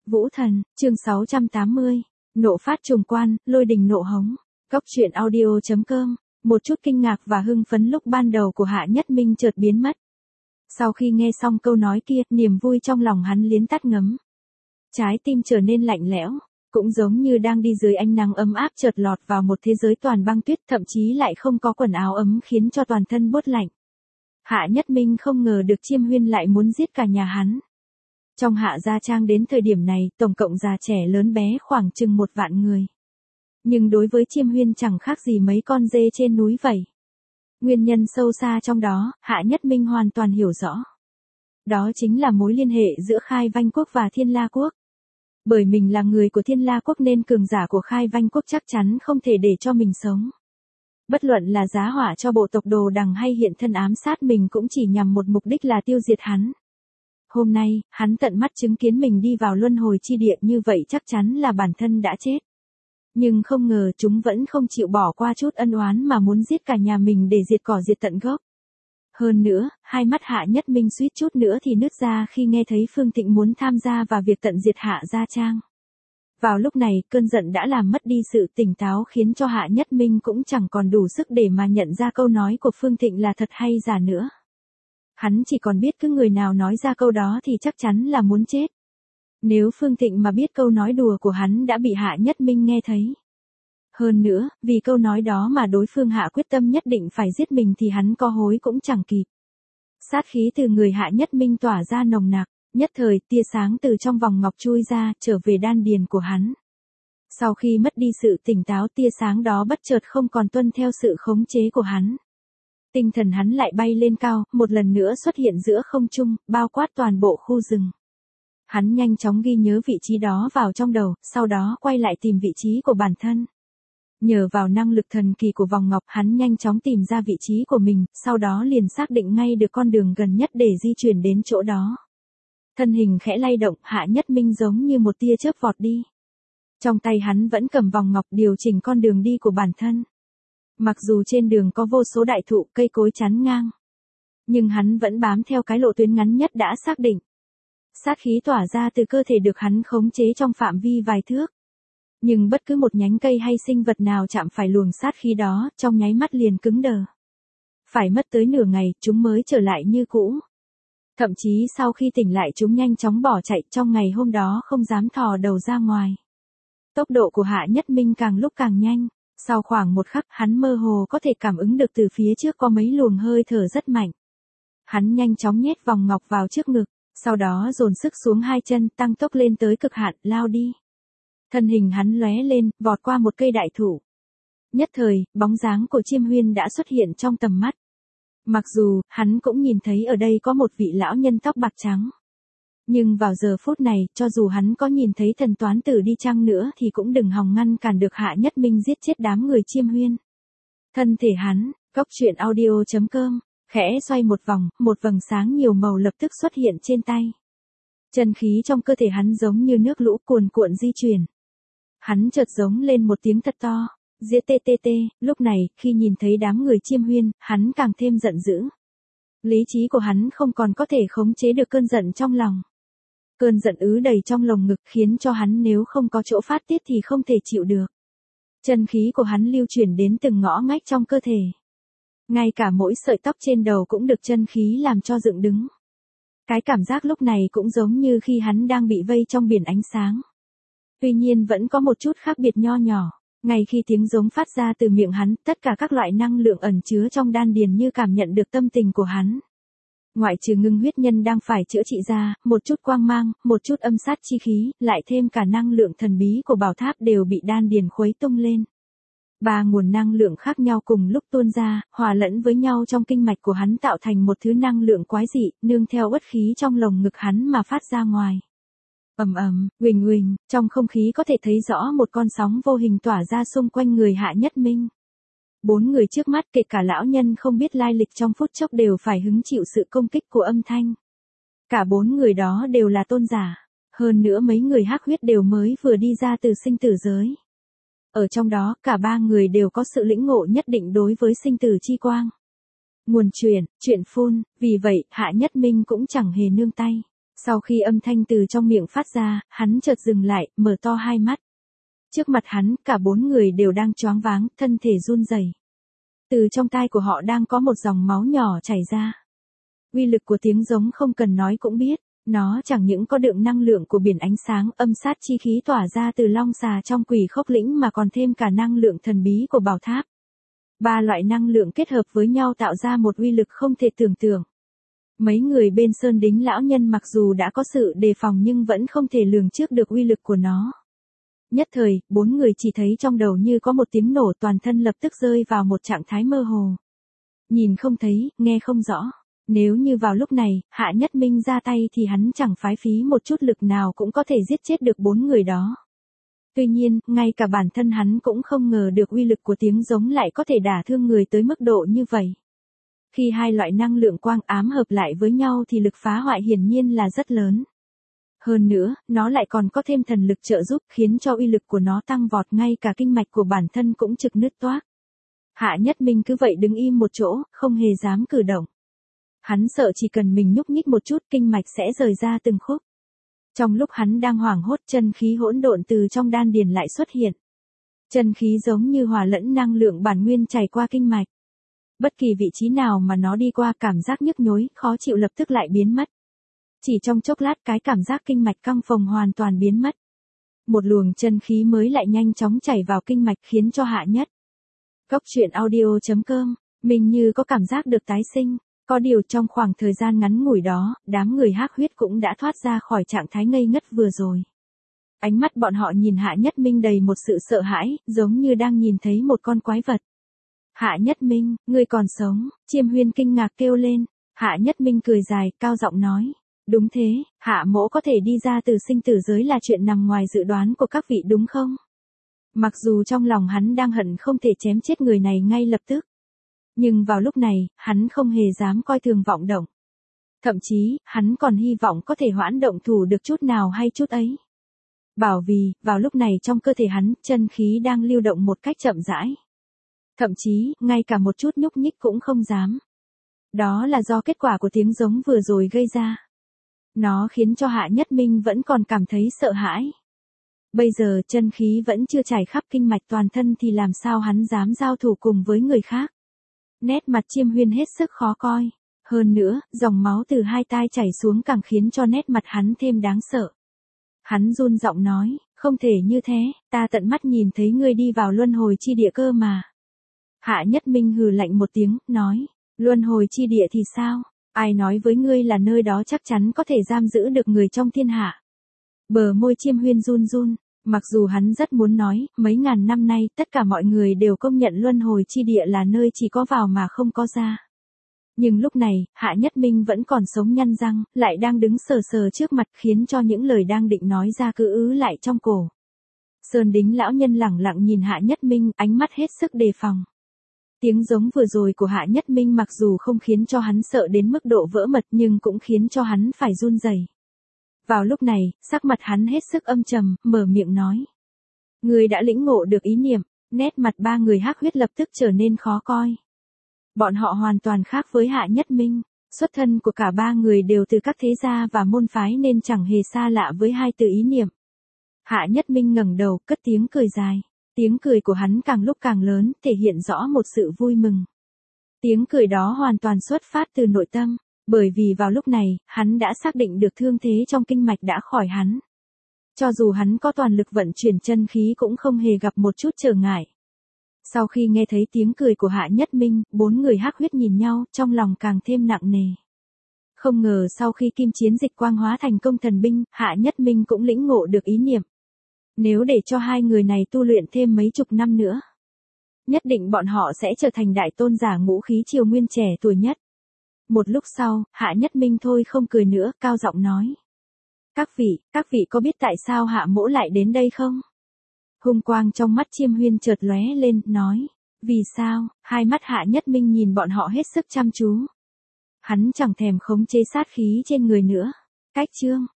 Vũ Thần, chương 680. Nộ phát trùng quan, lôi đình nộ hống. Góc truyện audio.com. Một chút kinh ngạc và hưng phấn lúc ban đầu của Hạ Nhất Minh chợt biến mất. Sau khi nghe xong câu nói kia, niềm vui trong lòng hắn liến tắt ngấm. Trái tim trở nên lạnh lẽo, cũng giống như đang đi dưới ánh nắng ấm áp chợt lọt vào một thế giới toàn băng tuyết, thậm chí lại không có quần áo ấm khiến cho toàn thân buốt lạnh. Hạ Nhất Minh không ngờ được Chiêm Huyên lại muốn giết cả nhà hắn. Trong Hạ gia trang đến thời điểm này, tổng cộng già trẻ lớn bé khoảng chừng 1 vạn người. Nhưng đối với Chiêm Huyên chẳng khác gì mấy con dê trên núi vậy. Nguyên nhân sâu xa trong đó, Hạ Nhất Minh hoàn toàn hiểu rõ. Đó chính là mối liên hệ giữa Khai Vanh Quốc và Thiên La Quốc. Bởi mình là người của Thiên La Quốc nên cường giả của Khai Vanh Quốc chắc chắn không thể để cho mình sống. Bất luận là giá họa cho bộ tộc Đồ Đằng hay hiện thân ám sát mình cũng chỉ nhằm một mục đích là tiêu diệt hắn. Hôm nay, hắn tận mắt chứng kiến mình đi vào luân hồi chi địa như vậy chắc chắn là bản thân đã chết. Nhưng không ngờ chúng vẫn không chịu bỏ qua chút ân oán mà muốn giết cả nhà mình để diệt cỏ diệt tận gốc. Hơn nữa, hai mắt Hạ Nhất Minh suýt chút nữa thì nứt ra khi nghe thấy Phương Thịnh muốn tham gia vào việc tận diệt Hạ gia trang. Vào lúc này, cơn giận đã làm mất đi sự tỉnh táo khiến cho Hạ Nhất Minh cũng chẳng còn đủ sức để mà nhận ra câu nói của Phương Thịnh là thật hay giả nữa. Hắn chỉ còn biết cứ người nào nói ra câu đó thì chắc chắn là muốn chết. Nếu Phương Thịnh mà biết câu nói đùa của hắn đã bị Hạ Nhất Minh nghe thấy. Hơn nữa, vì câu nói đó mà đối phương Hạ quyết tâm nhất định phải giết mình thì hắn có hối cũng chẳng kịp. Sát khí từ người Hạ Nhất Minh tỏa ra nồng nặc, nhất thời tia sáng từ trong vòng ngọc chui ra trở về đan điền của hắn. Sau khi mất đi sự tỉnh táo, tia sáng đó bất chợt không còn tuân theo sự khống chế của hắn. Tinh thần hắn lại bay lên cao, một lần nữa xuất hiện giữa không trung, bao quát toàn bộ khu rừng. Hắn nhanh chóng ghi nhớ vị trí đó vào trong đầu, sau đó quay lại tìm vị trí của bản thân. Nhờ vào năng lực thần kỳ của vòng ngọc, hắn nhanh chóng tìm ra vị trí của mình, sau đó liền xác định ngay được con đường gần nhất để di chuyển đến chỗ đó. Thân hình khẽ lay động, Hạ Nhất Minh giống như một tia chớp vọt đi. Trong tay hắn vẫn cầm vòng ngọc điều chỉnh con đường đi của bản thân. Mặc dù trên đường có vô số đại thụ, cây cối chắn ngang, nhưng hắn vẫn bám theo cái lộ tuyến ngắn nhất đã xác định. Sát khí tỏa ra từ cơ thể được hắn khống chế trong phạm vi vài thước. Nhưng bất cứ một nhánh cây hay sinh vật nào chạm phải luồng sát khí đó, trong nháy mắt liền cứng đờ. Phải mất tới nửa ngày, chúng mới trở lại như cũ. Thậm chí sau khi tỉnh lại chúng nhanh chóng bỏ chạy, trong ngày hôm đó không dám thò đầu ra ngoài. Tốc độ của Hạ Nhất Minh càng lúc càng nhanh. Sau khoảng một khắc, hắn mơ hồ có thể cảm ứng được từ phía trước có mấy luồng hơi thở rất mạnh. Hắn nhanh chóng nhét vòng ngọc vào trước ngực, sau đó dồn sức xuống hai chân, tăng tốc lên tới cực hạn, lao đi. Thân hình hắn lóe lên, vọt qua một cây đại thụ. Nhất thời, bóng dáng của Chiêm Huyên đã xuất hiện trong tầm mắt. Mặc dù, hắn cũng nhìn thấy ở đây có một vị lão nhân tóc bạc trắng. Nhưng vào giờ phút này, cho dù hắn có nhìn thấy thần toán tử đi chăng nữa thì cũng đừng hòng ngăn cản được Hạ Nhất Minh giết chết đám người Chiêm Huyên. Thân thể hắn, góc truyện audio.com, khẽ xoay một vòng, một vầng sáng nhiều màu lập tức xuất hiện trên tay. Chân khí trong cơ thể hắn giống như nước lũ cuồn cuộn di chuyển. Hắn chợt giống lên một tiếng thật to, giết tê. Lúc này, khi nhìn thấy đám người Chiêm Huyên, hắn càng thêm giận dữ. Lý trí của hắn không còn có thể khống chế được cơn giận trong lòng. Cơn giận ứ đầy trong lồng ngực khiến cho hắn nếu không có chỗ phát tiết thì không thể chịu được. Chân khí của hắn lưu chuyển đến từng ngõ ngách trong cơ thể. Ngay cả mỗi sợi tóc trên đầu cũng được chân khí làm cho dựng đứng. Cái cảm giác lúc này cũng giống như khi hắn đang bị vây trong biển ánh sáng. Tuy nhiên vẫn có một chút khác biệt nho nhỏ. Ngay khi tiếng giống phát ra từ miệng hắn, tất cả các loại năng lượng ẩn chứa trong đan điền như cảm nhận được tâm tình của hắn. Ngoại trừ ngưng huyết nhân đang phải chữa trị ra, một chút quang mang, một chút âm sát chi khí, lại thêm cả năng lượng thần bí của bảo tháp đều bị đan điền khuấy tung lên. 3 nguồn năng lượng khác nhau cùng lúc tuôn ra, hòa lẫn với nhau trong kinh mạch của hắn tạo thành một thứ năng lượng quái dị, nương theo uất khí trong lồng ngực hắn mà phát ra ngoài. Ầm, uỳnh, trong không khí có thể thấy rõ một con sóng vô hình tỏa ra xung quanh người Hạ Nhất Minh. 4 người trước mắt kể cả lão nhân không biết lai lịch trong phút chốc đều phải hứng chịu sự công kích của âm thanh. Cả 4 người đó đều là tôn giả, hơn nữa mấy người hắc huyết đều mới vừa đi ra từ sinh tử giới. Ở trong đó, cả 3 người đều có sự lĩnh ngộ nhất định đối với sinh tử chi quang. Nguồn chuyện phun, vì vậy, Hạ Nhất Minh cũng chẳng hề nương tay. Sau khi âm thanh từ trong miệng phát ra, hắn chợt dừng lại, mở to hai mắt. Trước mặt hắn, cả 4 người đều đang choáng váng, thân thể run rẩy. Từ trong tai của họ đang có một dòng máu nhỏ chảy ra. Uy lực của tiếng giống không cần nói cũng biết, nó chẳng những có đựng năng lượng của biển ánh sáng, âm sát chi khí tỏa ra từ long xà trong Quỷ Khốc Lĩnh mà còn thêm cả năng lượng thần bí của bảo tháp. 3 loại năng lượng kết hợp với nhau tạo ra một uy lực không thể tưởng tượng. Mấy người bên Sơn Đính lão nhân mặc dù đã có sự đề phòng nhưng vẫn không thể lường trước được uy lực của nó. Nhất thời, 4 người chỉ thấy trong đầu như có một tiếng nổ, toàn thân lập tức rơi vào một trạng thái mơ hồ. Nhìn không thấy, nghe không rõ. Nếu như vào lúc này, Hạ Nhất Minh ra tay thì hắn chẳng phái phí một chút lực nào cũng có thể giết chết được 4 người đó. Tuy nhiên, ngay cả bản thân hắn cũng không ngờ được uy lực của tiếng giống lại có thể đả thương người tới mức độ như vậy. Khi hai loại năng lượng quang ám hợp lại với nhau thì lực phá hoại hiển nhiên là rất lớn. Hơn nữa, nó lại còn có thêm thần lực trợ giúp khiến cho uy lực của nó tăng vọt, ngay cả kinh mạch của bản thân cũng trực nứt toác. Hạ Nhất Minh cứ vậy đứng im một chỗ, không hề dám cử động. Hắn sợ chỉ cần mình nhúc nhích một chút kinh mạch sẽ rời ra từng khúc. Trong lúc hắn đang hoảng hốt, chân khí hỗn độn từ trong đan điền lại xuất hiện. Chân khí giống như hòa lẫn năng lượng bản nguyên chảy qua kinh mạch. Bất kỳ vị trí nào mà nó đi qua, cảm giác nhức nhối, khó chịu lập tức lại biến mất. Chỉ trong chốc lát cái cảm giác kinh mạch căng phồng hoàn toàn biến mất. Một luồng chân khí mới lại nhanh chóng chảy vào kinh mạch khiến cho Hạ Nhất. Cốc truyện audio.com, mình như có cảm giác được tái sinh. Có điều trong khoảng thời gian ngắn ngủi đó, đám người Hắc Huyết cũng đã thoát ra khỏi trạng thái ngây ngất vừa rồi. Ánh mắt bọn họ nhìn Hạ Nhất Minh đầy một sự sợ hãi, giống như đang nhìn thấy một con quái vật. Hạ Nhất Minh, ngươi còn sống, Chiêm Huyên kinh ngạc kêu lên. Hạ Nhất Minh cười dài, cao giọng nói. Đúng thế, Hạ mỗ có thể đi ra từ sinh tử giới là chuyện nằm ngoài dự đoán của các vị đúng không? Mặc dù trong lòng hắn đang hận không thể chém chết người này ngay lập tức. Nhưng vào lúc này, hắn không hề dám coi thường vọng động. Thậm chí, hắn còn hy vọng có thể hoãn động thủ được chút nào hay chút ấy. Bảo vì, vào lúc này trong cơ thể hắn, chân khí đang lưu động một cách chậm rãi. Thậm chí, ngay cả một chút nhúc nhích cũng không dám. Đó là do kết quả của tiếng giống vừa rồi gây ra. Nó khiến cho Hạ Nhất Minh vẫn còn cảm thấy sợ hãi. Bây giờ chân khí vẫn chưa chảy khắp kinh mạch toàn thân thì làm sao hắn dám giao thủ cùng với người khác. Nét mặt Chiêm Huyên hết sức khó coi. Hơn nữa, dòng máu từ hai tai chảy xuống càng khiến cho nét mặt hắn thêm đáng sợ. Hắn run giọng nói, không thể như thế, ta tận mắt nhìn thấy ngươi đi vào luân hồi chi địa cơ mà. Hạ Nhất Minh hừ lạnh một tiếng, nói, luân hồi chi địa thì sao? Ai nói với ngươi là nơi đó chắc chắn có thể giam giữ được người trong thiên hạ? Bờ môi Chiêm Huyên run run, mặc dù hắn rất muốn nói, mấy ngàn năm nay tất cả mọi người đều công nhận luân hồi chi địa là nơi chỉ có vào mà không có ra. Nhưng lúc này, Hạ Nhất Minh vẫn còn sống nhăn răng, lại đang đứng sờ sờ trước mặt khiến cho những lời đang định nói ra cứ ứ lại trong cổ. Sơn Đính lão nhân lẳng lặng nhìn Hạ Nhất Minh, ánh mắt hết sức đề phòng. Tiếng giống vừa rồi của Hạ Nhất Minh mặc dù không khiến cho hắn sợ đến mức độ vỡ mật nhưng cũng khiến cho hắn phải run rẩy. Vào lúc này, sắc mặt hắn hết sức âm trầm, mở miệng nói. Người đã lĩnh ngộ được ý niệm, nét mặt 3 người Hắc Huyết lập tức trở nên khó coi. Bọn họ hoàn toàn khác với Hạ Nhất Minh, xuất thân của cả 3 người đều từ các thế gia và môn phái nên chẳng hề xa lạ với hai từ ý niệm. Hạ Nhất Minh ngẩng đầu, cất tiếng cười dài. Tiếng cười của hắn càng lúc càng lớn, thể hiện rõ một sự vui mừng. Tiếng cười đó hoàn toàn xuất phát từ nội tâm, bởi vì vào lúc này, hắn đã xác định được thương thế trong kinh mạch đã khỏi hắn. Cho dù hắn có toàn lực vận chuyển chân khí cũng không hề gặp một chút trở ngại. Sau khi nghe thấy tiếng cười của Hạ Nhất Minh, 4 người Hắc Huyết nhìn nhau, trong lòng càng thêm nặng nề. Không ngờ sau khi kim chiến dịch quang hóa thành công thần binh, Hạ Nhất Minh cũng lĩnh ngộ được ý niệm. Nếu để cho hai người này tu luyện thêm mấy chục năm nữa, nhất định bọn họ sẽ trở thành đại tôn giả ngũ khí triều nguyên trẻ tuổi nhất. Một lúc sau, Hạ Nhất Minh thôi không cười nữa, cao giọng nói. Các vị có biết tại sao Hạ mỗ lại đến đây không? Hung quang trong mắt Chiêm Huyên chợt lóe lên, nói. Vì sao? Hai mắt Hạ Nhất Minh nhìn bọn họ hết sức chăm chú. Hắn chẳng thèm khống chế sát khí trên người nữa. Cách chương.